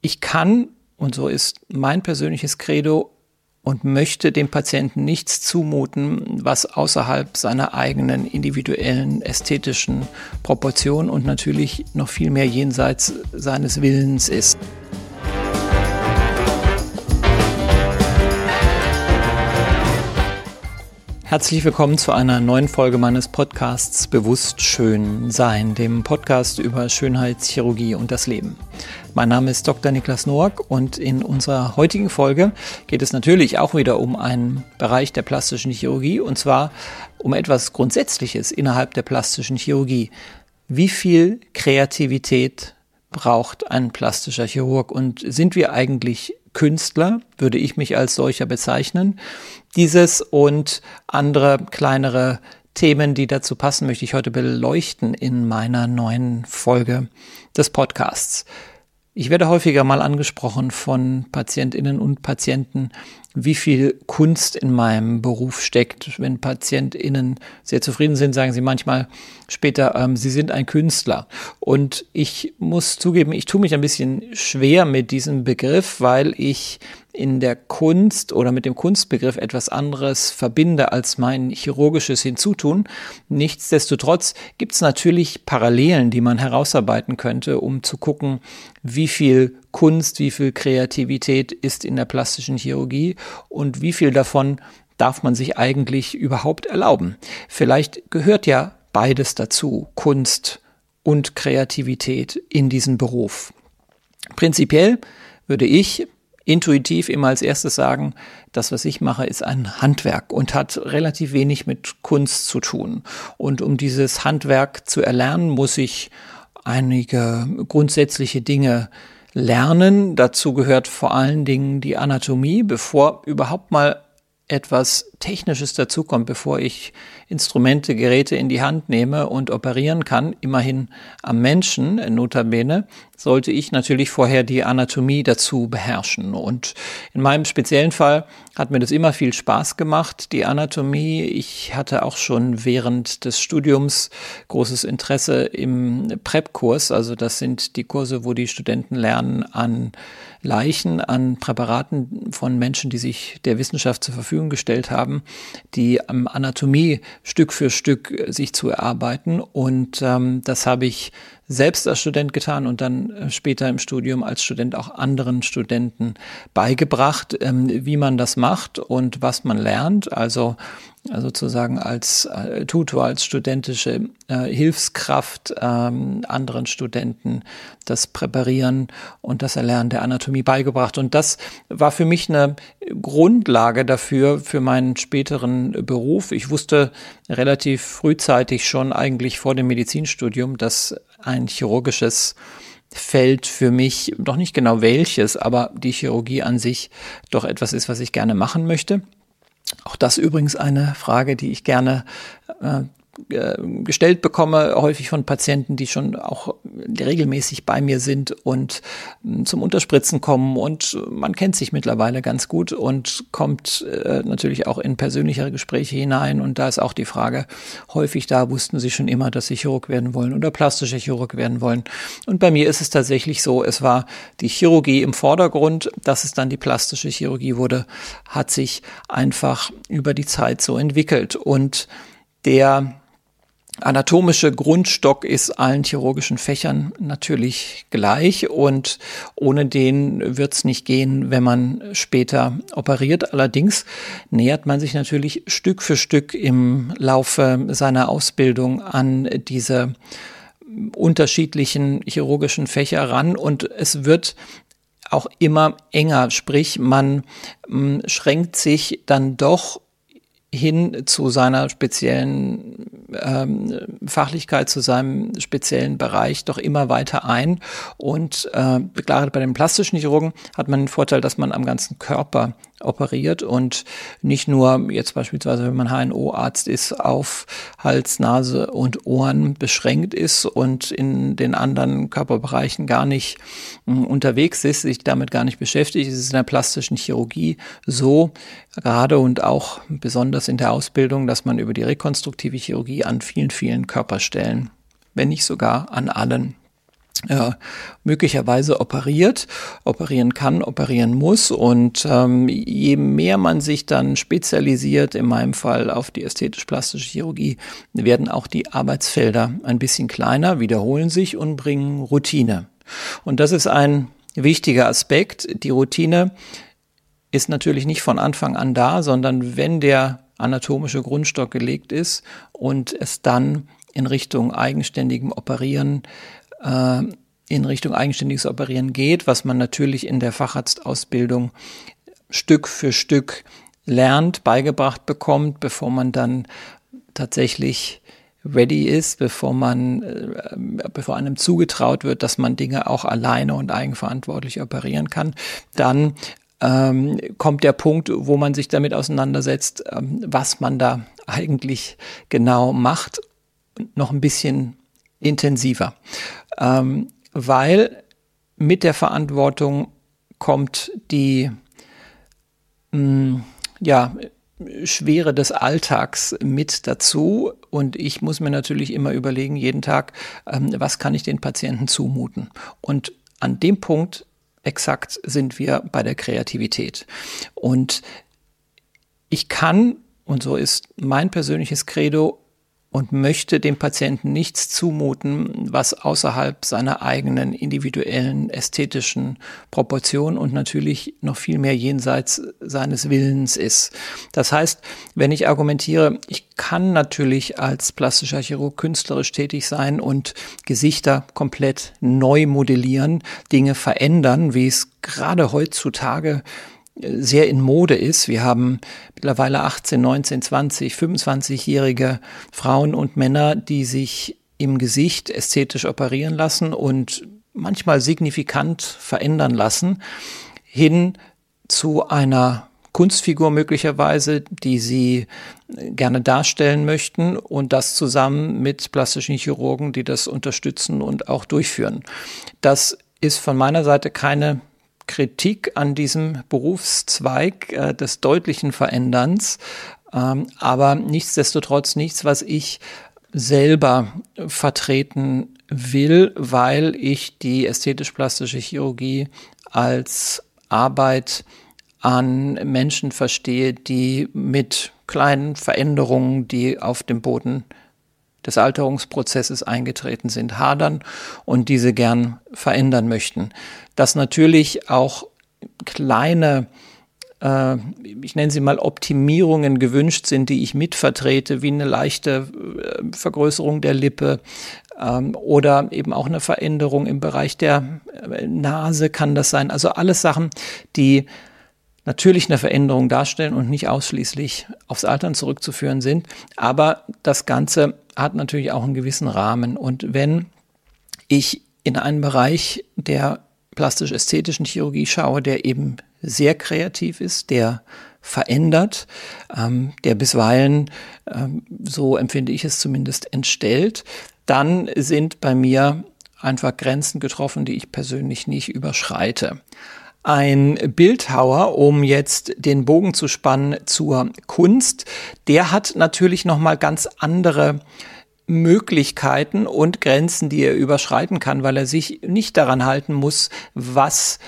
Ich kann, und so ist mein persönliches Credo, und möchte dem Patienten nichts zumuten, was außerhalb seiner eigenen individuellen ästhetischen Proportionen und natürlich noch viel mehr jenseits seines Willens ist. Herzlich willkommen zu einer neuen Folge meines Podcasts Bewusst Schön Sein, dem Podcast über Schönheitschirurgie und das Leben. Mein Name ist Dr. Niklas Noack und in unserer heutigen Folge geht es natürlich auch wieder um einen Bereich der plastischen Chirurgie und zwar um etwas Grundsätzliches innerhalb der plastischen Chirurgie. Wie viel Kreativität braucht ein plastischer Chirurg und sind wir eigentlich Künstler, würde ich mich als solcher bezeichnen. Dieses und andere kleinere Themen, die dazu passen, möchte ich heute beleuchten in meiner neuen Folge des Podcasts. Ich werde häufiger mal angesprochen von PatientInnen und Patienten, wie viel Kunst in meinem Beruf steckt. Wenn PatientInnen sehr zufrieden sind, sagen sie manchmal später, sie sind ein Künstler. Und ich muss zugeben, ich tue mich ein bisschen schwer mit diesem Begriff, weil ich in der Kunst oder mit dem Kunstbegriff etwas anderes verbinde als mein chirurgisches Hinzutun. Nichtsdestotrotz gibt es natürlich Parallelen, die man herausarbeiten könnte, um zu gucken, wie viel Kunst, wie viel Kreativität ist in der plastischen Chirurgie und wie viel davon darf man sich eigentlich überhaupt erlauben. Vielleicht gehört ja beides dazu, Kunst und Kreativität in diesen Beruf. Prinzipiell würde ich intuitiv immer als erstes sagen, das, was ich mache, ist ein Handwerk und hat relativ wenig mit Kunst zu tun. Und um dieses Handwerk zu erlernen, muss ich einige grundsätzliche Dinge lernen. Dazu gehört vor allen Dingen die Anatomie, bevor überhaupt mal etwas Technisches dazukommt, bevor ich Instrumente, Geräte in die Hand nehme und operieren kann, immerhin am Menschen, notabene, sollte ich natürlich vorher die Anatomie dazu beherrschen. Und in meinem speziellen Fall hat mir das immer viel Spaß gemacht, die Anatomie. Ich hatte auch schon während des Studiums großes Interesse im PrEP-Kurs, also das sind die Kurse, wo die Studenten lernen an Leichen, an Präparaten von Menschen, die sich der Wissenschaft zur Verfügung gestellt haben, die Anatomie Stück für Stück sich zu erarbeiten. Und das habe ich selbst als Student getan und dann später im Studium als Student auch anderen Studenten beigebracht, wie man das macht und was man lernt. Also sozusagen als Tutor, als studentische Hilfskraft anderen Studenten das Präparieren und das Erlernen der Anatomie beigebracht. Und das war für mich eine Grundlage dafür, für meinen späteren Beruf. Ich wusste relativ frühzeitig schon eigentlich vor dem Medizinstudium, dass ein chirurgisches Feld für mich, doch nicht genau welches, aber die Chirurgie an sich doch etwas ist, was ich gerne machen möchte. Auch das übrigens eine Frage, die ich gerne gestellt bekomme, häufig von Patienten, die schon auch regelmäßig bei mir sind und zum Unterspritzen kommen und man kennt sich mittlerweile ganz gut und kommt natürlich auch in persönlichere Gespräche hinein und da ist auch die Frage häufig da, wussten Sie schon immer, dass Sie Chirurg werden wollen oder plastischer Chirurg werden wollen und bei mir ist es tatsächlich so, es war die Chirurgie im Vordergrund, dass es dann die plastische Chirurgie wurde, hat sich einfach über die Zeit so entwickelt und der anatomische Grundstock ist allen chirurgischen Fächern natürlich gleich und ohne den wird es nicht gehen, wenn man später operiert. Allerdings nähert man sich natürlich Stück für Stück im Laufe seiner Ausbildung an diese unterschiedlichen chirurgischen Fächer ran und es wird auch immer enger, sprich man schränkt sich dann doch hin zu seiner speziellen Fachlichkeit, zu seinem speziellen Bereich doch immer weiter ein. Und gerade bei den plastischen Chirurgen hat man den Vorteil, dass man am ganzen Körper operiert und nicht nur jetzt beispielsweise, wenn man HNO-Arzt ist, auf Hals, Nase und Ohren beschränkt ist und in den anderen Körperbereichen gar nicht unterwegs ist, sich damit gar nicht beschäftigt. Es ist in der plastischen Chirurgie so, gerade und auch besonders in der Ausbildung, dass man über die rekonstruktive Chirurgie an vielen, vielen Körperstellen, wenn nicht sogar an allen, möglicherweise operieren kann, operieren muss. Und je mehr man sich dann spezialisiert, in meinem Fall auf die ästhetisch-plastische Chirurgie, werden auch die Arbeitsfelder ein bisschen kleiner, wiederholen sich und bringen Routine. Und das ist ein wichtiger Aspekt. Die Routine ist natürlich nicht von Anfang an da, sondern wenn der anatomische Grundstock gelegt ist und es dann in Richtung eigenständiges Operieren geht, was man natürlich in der Facharztausbildung Stück für Stück lernt, beigebracht bekommt, bevor man dann tatsächlich ready ist, bevor einem zugetraut wird, dass man Dinge auch alleine und eigenverantwortlich operieren kann, dann kommt der Punkt, wo man sich damit auseinandersetzt, was man da eigentlich genau macht, noch ein bisschen intensiver. Weil mit der Verantwortung kommt die Schwere des Alltags mit dazu. Und ich muss mir natürlich immer überlegen, jeden Tag, was kann ich den Patienten zumuten? Und an dem Punkt exakt sind wir bei der Kreativität. Und ich kann, und so ist mein persönliches Credo, und möchte dem Patienten nichts zumuten, was außerhalb seiner eigenen individuellen ästhetischen Proportionen und natürlich noch viel mehr jenseits seines Willens ist. Das heißt, wenn ich argumentiere, ich kann natürlich als plastischer Chirurg künstlerisch tätig sein und Gesichter komplett neu modellieren, Dinge verändern, wie es gerade heutzutage sehr in Mode ist. Wir haben mittlerweile 18, 19, 20, 25-jährige Frauen und Männer, die sich im Gesicht ästhetisch operieren lassen und manchmal signifikant verändern lassen, hin zu einer Kunstfigur möglicherweise, die sie gerne darstellen möchten, und das zusammen mit plastischen Chirurgen, die das unterstützen und auch durchführen. Das ist von meiner Seite keine Kritik an diesem Berufszweig des deutlichen Veränderns, aber nichtsdestotrotz nichts, was ich selber vertreten will, weil ich die ästhetisch-plastische Chirurgie als Arbeit an Menschen verstehe, die mit kleinen Veränderungen, die auf dem Boden des Alterungsprozesses eingetreten sind, hadern und diese gern verändern möchten. Dass natürlich auch kleine, ich nenne sie mal Optimierungen gewünscht sind, die ich mitvertrete, wie eine leichte Vergrößerung der Lippe oder eben auch eine Veränderung im Bereich der Nase kann das sein. Also alles Sachen, die natürlich eine Veränderung darstellen und nicht ausschließlich aufs Altern zurückzuführen sind. Aber das Ganze hat natürlich auch einen gewissen Rahmen. Und wenn ich in einen Bereich der plastisch-ästhetischen Chirurgie schaue, der eben sehr kreativ ist, der verändert, der bisweilen, so empfinde ich es zumindest, entstellt, dann sind bei mir einfach Grenzen getroffen, die ich persönlich nicht überschreite. Ein Bildhauer, um jetzt den Bogen zu spannen zur Kunst, der hat natürlich nochmal ganz andere Möglichkeiten und Grenzen, die er überschreiten kann, weil er sich nicht daran halten muss, was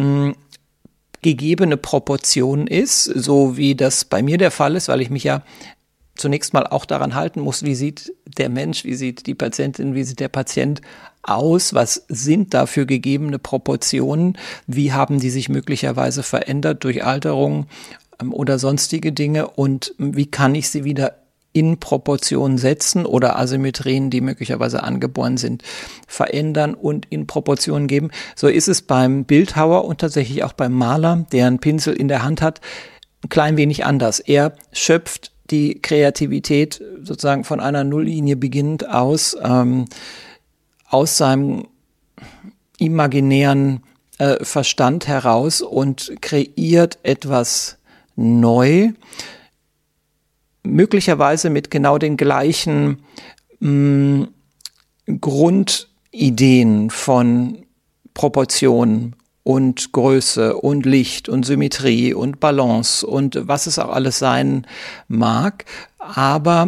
gegebene Proportion ist, so wie das bei mir der Fall ist, weil ich mich ja zunächst mal auch daran halten muss, wie sieht der Mensch, wie sieht die Patientin, wie sieht der Patient aus, was sind da für gegebene Proportionen, wie haben die sich möglicherweise verändert durch Alterung oder sonstige Dinge und wie kann ich sie wieder in Proportion setzen oder Asymmetrien, die möglicherweise angeboren sind, verändern und in Proportion geben. So ist es beim Bildhauer und tatsächlich auch beim Maler, der einen Pinsel in der Hand hat, ein klein wenig anders. Er schöpft die Kreativität sozusagen von einer Nulllinie beginnend aus seinem imaginären Verstand heraus und kreiert etwas neu, möglicherweise mit genau den gleichen Grundideen von Proportion und Größe und Licht und Symmetrie und Balance und was es auch alles sein mag, aber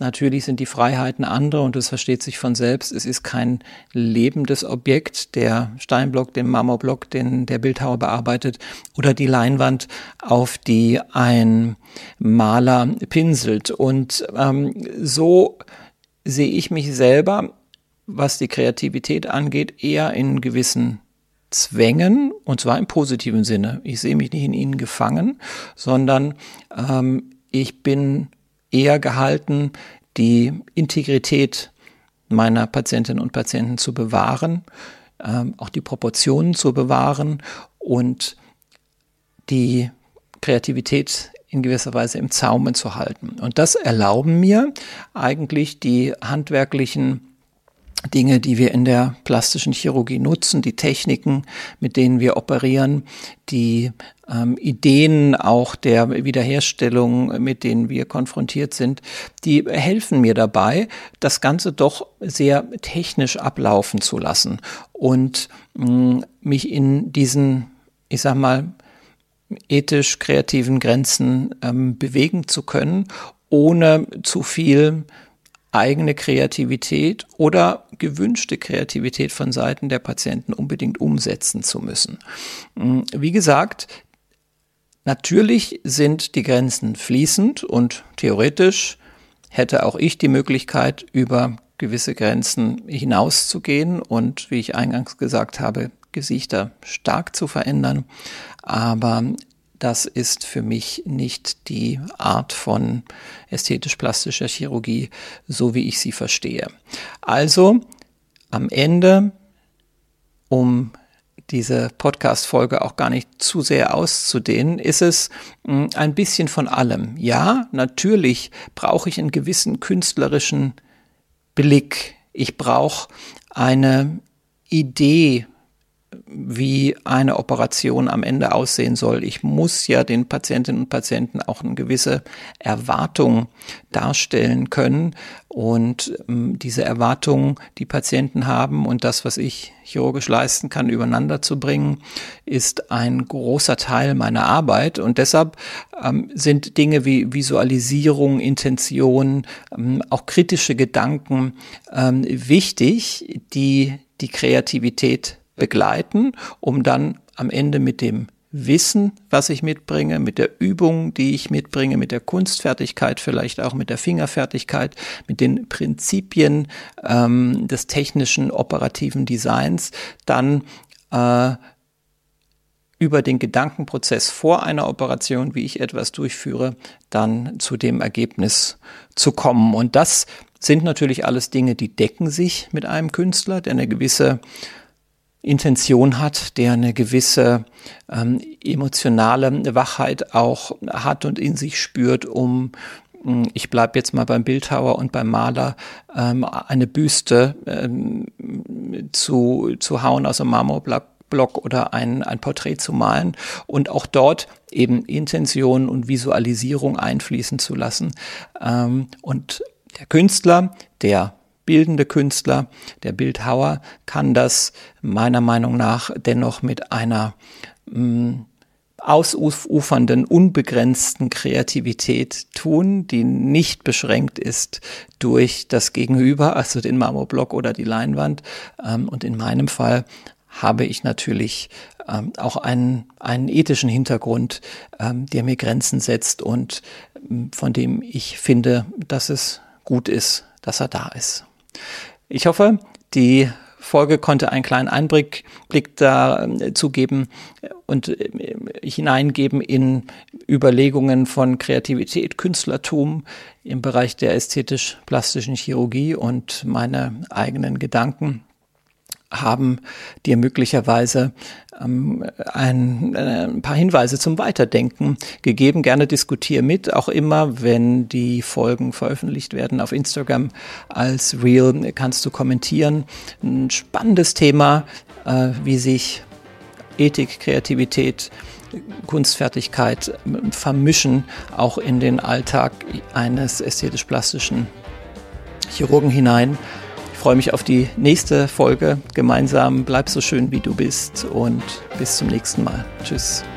Natürlich sind die Freiheiten andere und das versteht sich von selbst. Es ist kein lebendes Objekt, der Steinblock, den Marmorblock, den der Bildhauer bearbeitet oder die Leinwand, auf die ein Maler pinselt. Und so sehe ich mich selber, was die Kreativität angeht, eher in gewissen Zwängen, und zwar im positiven Sinne. Ich sehe mich nicht in ihnen gefangen, sondern ich bin eher gehalten, die Integrität meiner Patientinnen und Patienten zu bewahren, auch die Proportionen zu bewahren und die Kreativität in gewisser Weise im Zaume zu halten. Und das erlauben mir eigentlich die handwerklichen Dinge, die wir in der plastischen Chirurgie nutzen, die Techniken, mit denen wir operieren, die Ideen auch der Wiederherstellung, mit denen wir konfrontiert sind, die helfen mir dabei, das Ganze doch sehr technisch ablaufen zu lassen und mich in diesen, ich sag mal, ethisch kreativen Grenzen bewegen zu können, ohne zu viel eigene Kreativität oder gewünschte Kreativität von Seiten der Patienten unbedingt umsetzen zu müssen. Wie gesagt, natürlich sind die Grenzen fließend und theoretisch hätte auch ich die Möglichkeit, über gewisse Grenzen hinauszugehen und, wie ich eingangs gesagt habe, Gesichter stark zu verändern. Aber das ist für mich nicht die Art von ästhetisch-plastischer Chirurgie, so wie ich sie verstehe. Also am Ende, um diese Podcast-Folge auch gar nicht zu sehr auszudehnen, ist es ein bisschen von allem. Ja, natürlich brauche ich einen gewissen künstlerischen Blick. Ich brauche eine Idee, wie eine Operation am Ende aussehen soll. Ich muss ja den Patientinnen und Patienten auch eine gewisse Erwartung darstellen können und diese Erwartungen, die Patienten haben und das, was ich chirurgisch leisten kann, übereinander zu bringen, ist ein großer Teil meiner Arbeit und deshalb sind Dinge wie Visualisierung, Intention, auch kritische Gedanken wichtig, die die Kreativität begleiten, um dann am Ende mit dem Wissen, was ich mitbringe, mit der Übung, die ich mitbringe, mit der Kunstfertigkeit, vielleicht auch mit der Fingerfertigkeit, mit den Prinzipien des technischen operativen Designs, dann über den Gedankenprozess vor einer Operation, wie ich etwas durchführe, dann zu dem Ergebnis zu kommen. Und das sind natürlich alles Dinge, die decken sich mit einem Künstler, der eine gewisse Intention hat, der eine gewisse emotionale Wachheit auch hat und in sich spürt, ich bleibe jetzt mal beim Bildhauer und beim Maler, eine Büste zu hauen aus einem Marmorblock oder ein Porträt zu malen und auch dort eben Intention und Visualisierung einfließen zu lassen. Und der Künstler, der bildende Künstler, der Bildhauer, kann das meiner Meinung nach dennoch mit einer ausufernden, unbegrenzten Kreativität tun, die nicht beschränkt ist durch das Gegenüber, also den Marmorblock oder die Leinwand. Und in meinem Fall habe ich natürlich auch einen ethischen Hintergrund, der mir Grenzen setzt und von dem ich finde, dass es gut ist, dass er da ist. Ich hoffe, die Folge konnte einen kleinen Einblick dazu geben und hineingeben in Überlegungen von Kreativität, Künstlertum im Bereich der ästhetisch-plastischen Chirurgie und meine eigenen Gedanken haben dir möglicherweise ein paar Hinweise zum Weiterdenken gegeben. Gerne diskutiere mit, auch immer, wenn die Folgen veröffentlicht werden auf Instagram als Reel, kannst du kommentieren. Ein spannendes Thema, wie sich Ethik, Kreativität, Kunstfertigkeit vermischen, auch in den Alltag eines ästhetisch-plastischen Chirurgen hinein. Ich freue mich auf die nächste Folge. Gemeinsam bleib so schön, wie du bist und bis zum nächsten Mal. Tschüss.